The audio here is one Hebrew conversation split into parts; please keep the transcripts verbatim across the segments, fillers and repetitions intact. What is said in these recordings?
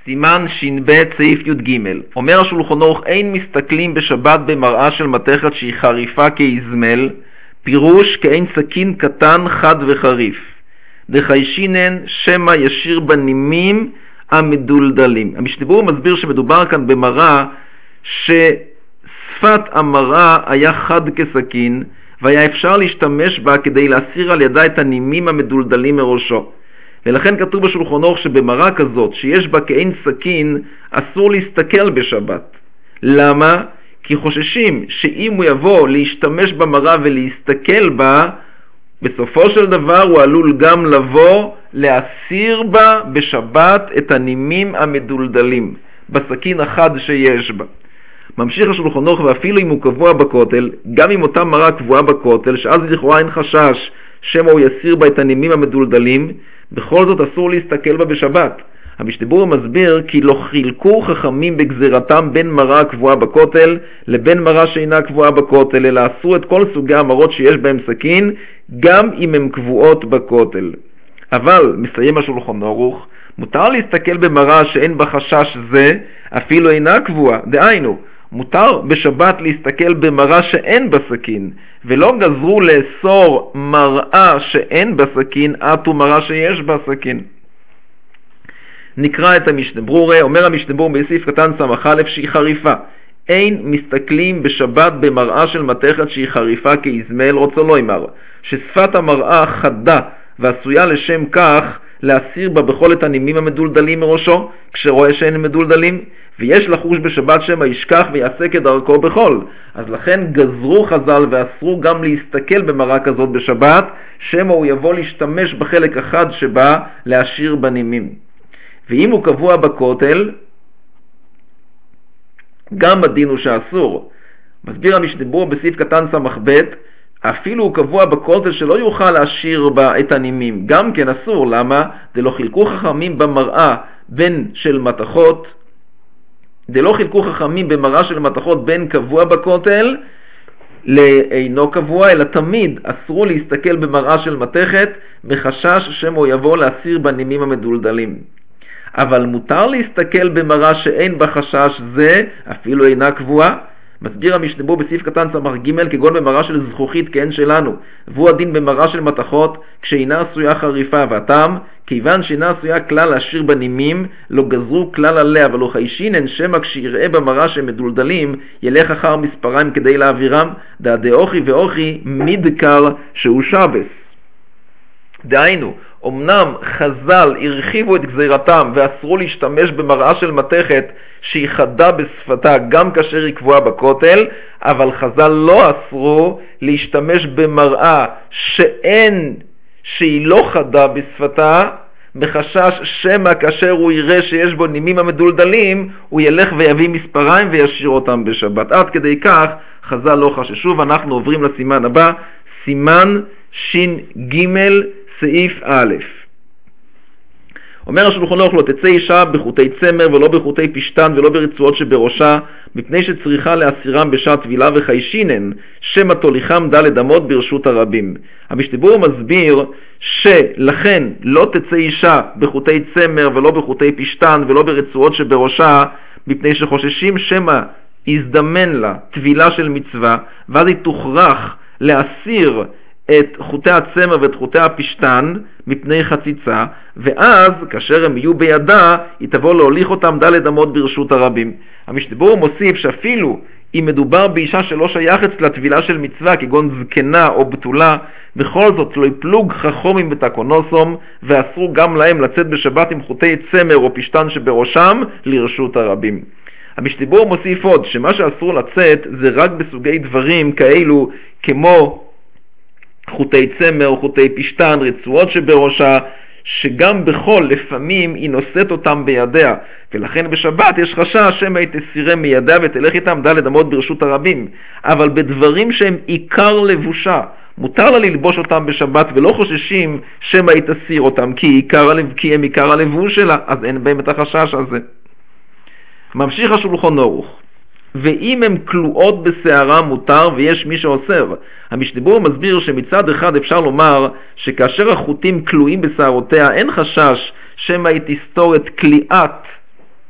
סימן ש"ב סעיף י"ג. אומר השולחן ערוך, אין מסתכלים בשבת במראה של מתכת שהיא חריפה כאיזמל, פירוש כאין סכין קטן חד וחריף. דחיישינן שמא ישיר בנימים המדולדלים. המשנה מסביר שמדובר כאן במראה ששפת המראה היה חד כסכין, והיה אפשר להשתמש בה כדי להסיר על ידה את הנימים המדולדלים מראשו. ולכן כתוב בשולחן ערוך שבמראה כזאת שיש בה כאין סכין אסור להסתכל בשבת. למה? כי חוששים שאם הוא יבוא להשתמש במראה ולהסתכל בה, בסופו של דבר הוא עלול גם לבוא להסיר בה בשבת את הנימים המדולדלים בסכין החד שיש בה. ממשיך השולחן ערוך, ואפילו אם הוא קבוע בכותל, גם אם אותה מראה קבועה בכותל, שאז לכאורה אין חשש שמא הוא יסיר בה את הנימים המדולדלים, בכל זאת אסור להסתכל בה בשבת. המשנה מסביר כי לא חילקו חכמים בגזירתם בין מראה קבועה בכותל לבין מראה שאינה קבועה בכותל, אלא אסרו את כל סוגי המראות שיש בהם סכין, גם אם הן קבועות בכותל. אבל, מסיים השולחן ערוך, מותר להסתכל במראה שאין בה חשש זה, אפילו אינה קבועה. דהיינו, מותר בשבת להסתכל במראה שאין בה סכין, ולא גזרו לאסור מראה שאין בה סכין עד ומראה שיש בה סכין. נקרא את המשנה ברורה. אומר המשנה ברורה בסעיף קטן סמך א' שהיא חריפה. אין מסתכלים בשבת במראה של מתכת שהיא חריפה כאיזמל, רוצה לא אמר, ששפת המראה חדה ועשויה לשם כך להסיר בה בכל את הנימים המדולדלים מראשו, כשרואה שאין מדולדלים, ויש לחוש בשבת שמא ישכח ויעשה כדרכו בכל. אז לכן גזרו חז"ל ואסרו גם להסתכל במראה כזאת בשבת, שמא הוא יבוא להשתמש בחלק אחד שבה להשאיר בנימים. ואם הוא קבוע בכותל, גם הדין הוא שאסור. מסביר המשנה ברורה בסעיף קטן סמך ב', אפילו הוא קבוע בכותל שלא יוכל להשאיר בה את הנימים, גם כן אסור. למה? דלא חילקו חכמים במראה בין של מתכות, דלא חילקו חכמים במראה של מתכות בין קבוע בכותל לאינו קבוע, אלא תמיד אסרו להסתכל במראה של מתכת מחשש שמו יבוא להסיר בנימים המדולדלים. אבל מותר להסתכל במראה שאין בה חשש זה, אפילו אינה קבועה. מסביר המשנה ברורה בסעיף קטן סמך ג' כגון במראה של זכוכית כאין שלנו, והוא הדין במראה של מתכות כשאינה עשויה חריפה. והטעם, כיוון שאינה עשויה כלל להשאיר בנימים, לא גזרו כלל עליה, ולא חיישינן שמא כשיראה במראה שמדולדלים ילך אחר מספריים כדי להעבירם, דעדי אוכי ואוכי מדקר שהוא שבס. דהיינו, אמנם חז"ל הרחיבו את גזירתם ואסרו להשתמש במראה של מתכת שהיא חדה בשפתה גם כאשר היא קבועה בכותל, אבל חז"ל לא אסרו להשתמש במראה שאין, שהיא לא חדה בשפתה, מחשש שמא כאשר הוא יראה שיש בו נימים המדולדלים הוא ילך ויביא מספריים וישאיר אותם בשבת. עד כדי כך חז"ל לא חששו. ואנחנו עוברים לסימן הבא, סימן ש"ג סעיף א'. אומר השולחן ערוך, לא תצא אישה בחוטי צמר ולא בחוטי פשתן ולא ברצועות שבראשה, מפני שצריכה להסירם בשעת טבילה, וחיישינן שמא תוליכם ד' אמות ברשות הרבים. המשנה ברורה מסביר שלכן לא תצא אישה בחוטי צמר ולא בחוטי פשתן ולא ברצועות שבראשה, מפני שחוששים שמא יזדמן לה טבילה של מצווה, ואז היא תוכרח להסיר את חוטי הצמר ואת חוטי הפשתן מפני חציצה, ואז כאשר הם יהיו בידה היא תבוא להוליך אותם ד' אמות ברשות הרבים. המשנה ברורה מוסיף שאפילו אם מדובר באישה שלא שייכת לטבילה של מצווה כגון זקנה או בתולה, בכל זאת לא יפלוג חכמים בתקונוסום, ואסרו גם להם לצאת בשבת עם חוטי צמר או פשתן שבראשם לרשות הרבים. המשנה ברורה מוסיף עוד שמה שאסור לצאת זה רק בסוגי דברים כאלו כמו חוטי צמר או חוטי פשתן, רצועות שבראשה, שגם בכל לפעמים היא נושאת אותם בידיה, ולכן בשבת יש חשש שמא היא תסירה מידיה ותלך איתם ד' אמות ברשות הרבים. אבל בדברים שהם עיקר לבושה מותר לה ללבוש אותם בשבת, ולא חוששים שמא היא תסיר אותם כי, עיקר, כי הם עיקר הלבוש שלה, אז אין בהם את החשש הזה. ממשיך השולחן ערוך, ואם הן כלואות בשערה מותר ויש מי שאוסר. המשנה ברורה מסביר שמצד אחד אפשר לומר שכאשר החוטים כלואים בשערותיה אין חשש שמא היא תסתור את כליאת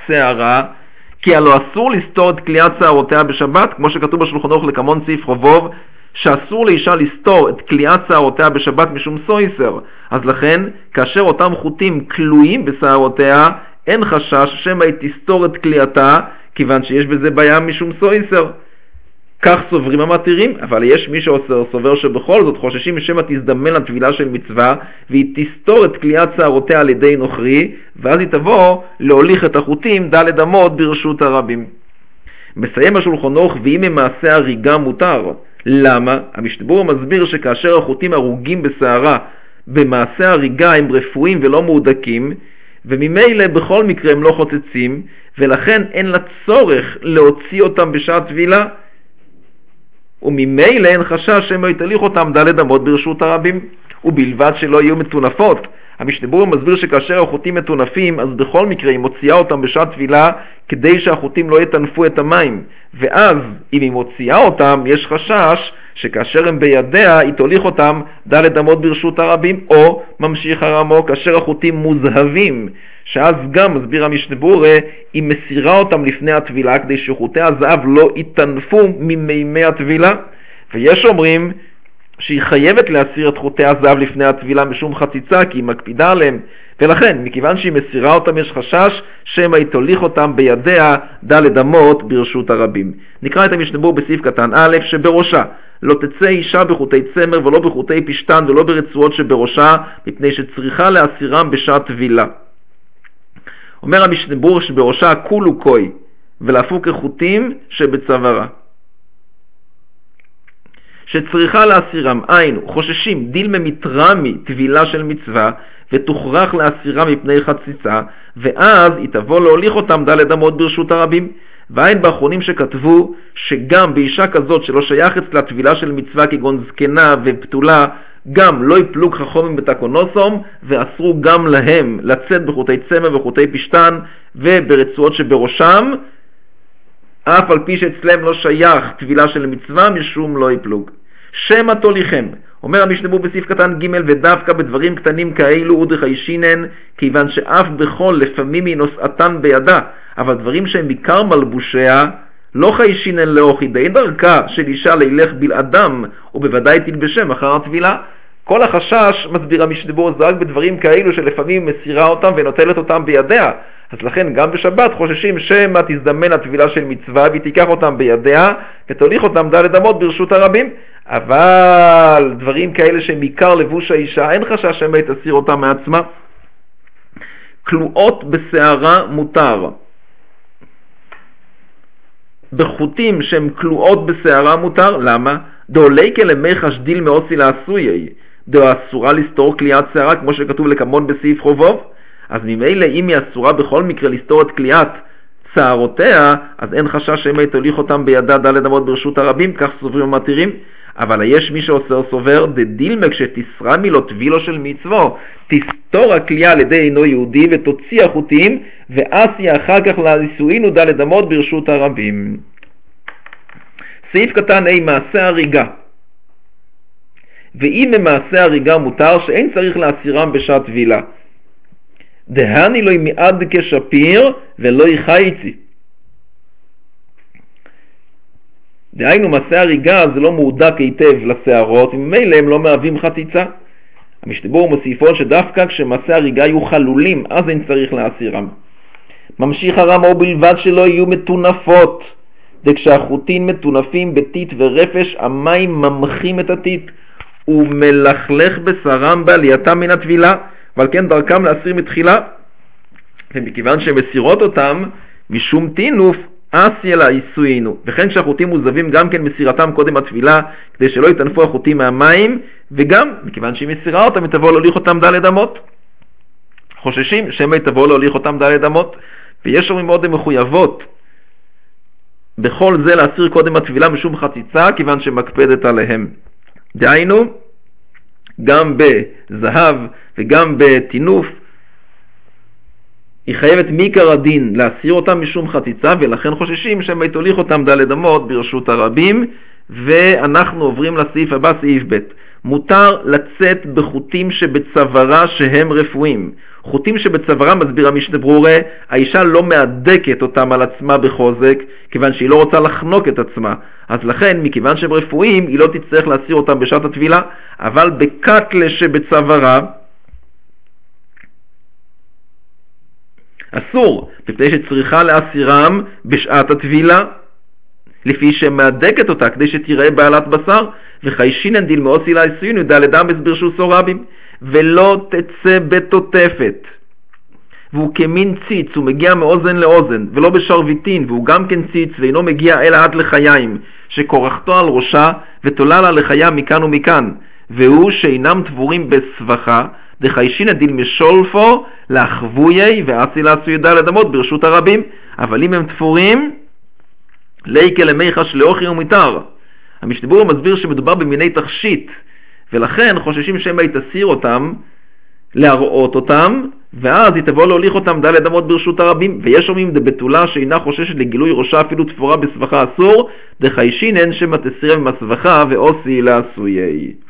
שערה, כי הלא אסור לסתור את קליעת שערותיה בשבת, כמו שכתוב בשולחן ערוך לקמון סעיף חובוב, שאסור לאישה לסתור את קליעת שערותיה בשבת משום סויסר. אז לכן, כאשר אותם חוטים כלואים בשערותיה, אין חשש שמא היא תסתור את קליעתה, כיוון שיש בזה בעיה משום סויסר. כך סוברים המתירים, אבל יש מי שסובר שבכל זאת חוששים שמא תזדמן לטבילה של מצווה, והיא תסתור את קליעת שערותיה על ידי נוכרי, ואז היא תבוא להוליך את החוטים ד' אמות ברשות הרבים. מסיים השולחן ערוך, ואם ממעשה הריגה מותר. למה? המשתברור מסביר שכאשר החוטים הרוגים בשערה, במעשה הריגה הם רפואיים ולא מהודקים, וממילא בכל מקרה הם לא חוצצים, ולכן אין לה צורך להוציא אותם בשעת טבילה, וממילא אין חשש שמא יתהליך אותם ד' אמות ברשות הרבים, ובלבד שלא יהיו מטונפות. המשתברור מסביר שכאשר החוטים מטונפים, אז בכל מקרה היא מוציאה אותם בשעת טבילה, כדי שהחוטים לא יטנפו את המים. ואז, אם היא מוציאה אותם, יש חשש שכאשר הם בידיה, היא תוליך אותם ד' אמות ברשות הרבים, או ממשיך הרמו, כאשר החוטים מוזהבים, שאז גם, מסביר המשתברור, היא מסירה אותם לפני הטבילה, כדי שחוטי הזהב לא יטנפו ממימי הטבילה. ויש אומרים שהיא חייבת להסיר את חוטי הזהב לפני הטבילה משום חציצה, כי היא מקפידה עליהם, ולכן, מכיוון שהיא מסירה אותם, יש חשש שמא היא תוליך אותם בידיה ד' אמות ברשות הרבים. נקרא את המשתברור בסעיף קטן א', שבראשה לא תצא אישה בחוטי צמר ולא בחוטי פשטן ולא ברצועות שבראשה, מפני שצריכה להסירם בשעת טבילה. אומר המשתברור שבראשה כולו קוי ולהפוק החוטים שבצווארה, שצריכה להסירם, היינו, חוששים דילמה מתרמי טבילה של מצווה, ותוכרח להסירה מפני חציצה, ואז היא תבוא להוליך אותם ד' אמות ברשות הרבים. והאין באחרונים שכתבו שגם באישה כזאת שלא שייך אצלה טבילה של מצווה כגון זקנה ופתולה, גם לא יפלוג חכמים בתקונוסום, ואסרו גם להם לצאת בחוטי צמר וחוטי פשטן וברצועות שבראשם, אף על פי שאצלם לא שייך טבילה של מצווה משום לא יפלוג. שמא תוליכם, אומר המשתברור בסעיף קטן ג', ודווקא בדברים קטנים כאלו ודחי שינן, כיוון שאף בכל לפעמים היא נושאתן בידה, אבל דברים שהם עיקר מלבושיה, לא חי שינן לאוכי, די דרכה של אישה לילך בלעדם, ובוודאי תלבשם אחר הטבילה. כל החשש, מסביר המשתברור, זה רק בדברים כאלו שלפעמים מסירה אותם ונוטלת אותם בידיה. אז לכן גם בשבת חוששים שמא תזדמן הטבילה של מצווה, והיא תיקח אותם בידיה ותוליך אותם ד' אמות ברשות הרבים. אבל דברים כאלה שהם עיקר לבוש האישה, אין חשש שמא היא תסיר אותם מעצמה. כלואות בשערה מותר. בחוטים שהם כלואות בשערה מותר. למה? דעולי כלמי חשדיל מאוסי לעשויי, דו אסורה לסתור קליעת שערה, כמו שכתוב לקמון בסעיף חובוב. אז ממילא אם היא אסורה בכל מקרה לסתור את קליעת שערותיה, אז אין חשש שמא היא תוליך אותם בידה ד' אמות ברשות הרבים, כך סוברים המתירים. אבל יש מי שעושה סובר, דדילמה כשתסרה מילו טבילו של מצוו, תסתור הקליעה על ידי אינו יהודי ותוציא החוטים, ואסי אחר כך לנישואין ד' אמות ברשות הרבים. סעיף קטן A, מעשה הריגה. ואם ממעשה הריגה מותר שאין צריך להסירם בשעת טבילה. דהני לא מיעד כשפיר ולא יחייצי. דהיינו, מעשה הריגה זה לא מעודק היטב לשערות, וממילא הם לא מהווים חציצה. המשתברור מוסיפו שדווקא כשמעשה הריגה יהיו חלולים, אז אין צריך להסירם. ממשיך הרמו, בלבד שלא יהיו מטונפות. וכשהחוטים מטונפים בטיט ורפש, המים ממחים את הטיט, ומלכלך בשרם בעלייתם מן הטבילה, ועל כן דרכם להסיר מתחילה. ומכיוון שהם מסירות אותם, משום טינוף, אסי אלה איסוינו. וכן כשהחוטים מוזבים גם כן מסירתם קודם הטבילה, כדי שלא יטנפו החוטים מהמים, וגם מכיוון שהיא מסירה אותם, היא תבוא להוליך אותם ד' אמות. חוששים שמא היא תבוא להוליך אותם ד' אמות, ויש אומרים מאוד מחויבות בכל זה להסיר קודם הטבילה משום חציצה, כיוון שמקפדת עליהם. דהיינו, גם בזהב וגם בתינוף, היא חייבת מעיקר הדין להסיר אותם משום חציצה, ולכן חוששים שמא היא תוליך אותם ד' אמות ברשות הרבים. ואנחנו עוברים לסעיף הבא, סעיף ב'. מותר לצאת בחוטים שבצווארה שהם רפואיים. חוטים שבצווארה, מסביר המשנה ברורה, האישה לא מהדקת אותם על עצמה בחוזק, כיוון שהיא לא רוצה לחנוק את עצמה. אז לכן, מכיוון שהם רפואיים, היא לא תצטרך להסיר אותם בשעת התבילה, אבל בקטלה שבצווארה, אסור, מפני שצריכה להסירם בשעת התבילה, לפי שמהדקת אותה, כדי שתראה בעלת בשר, וחיישינן דיל מאוסי לעשוין, ודלת אמס ברשוסו רבים, ולא תצא בתותפת. והוא כמין ציץ, הוא מגיע מאוזן לאוזן, ולא בשרביטין, והוא גם כן ציץ, ואינו מגיע אלא עד לחיים, שקורחתו על ראשה, ותולה לה לחיה מכאן ומכאן, והוא שאינם תבורים בסבכה, דחיישינן דיל משולפו, להחבויי, ועשי לעשוי דלת אמות ברשות הרבים, אבל אם הם תפורים, ליקה למיחש לאוכי ומתר. המשתבור מסביר שמדובר במיני תכשיט, ולכן חוששים שמא היא תסיר אותם, להראות אותם, ואז היא תבוא להוליך אותם דלת אמות ברשות הרבים. ויש אומרים דבתולה שאינה חוששת לגילוי ראשה אפילו תפורה בסבכה אסור, דחיישינן שמא תסירם עם הסבכה ועושי לעשויי.